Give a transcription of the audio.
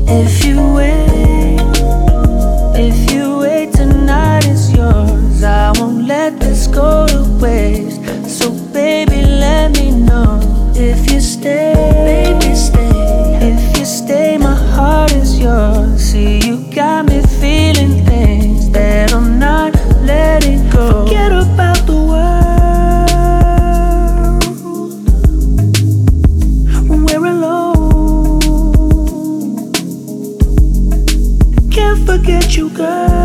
If you wait, tonight is yours. I won't let this go to waste. So baby, let me know if you stay, baby, stay. If you stay, my heart is yours. See, you got me feeling things that I'm not letting go. Forget about the world when we're alone. Can't forget you, girl.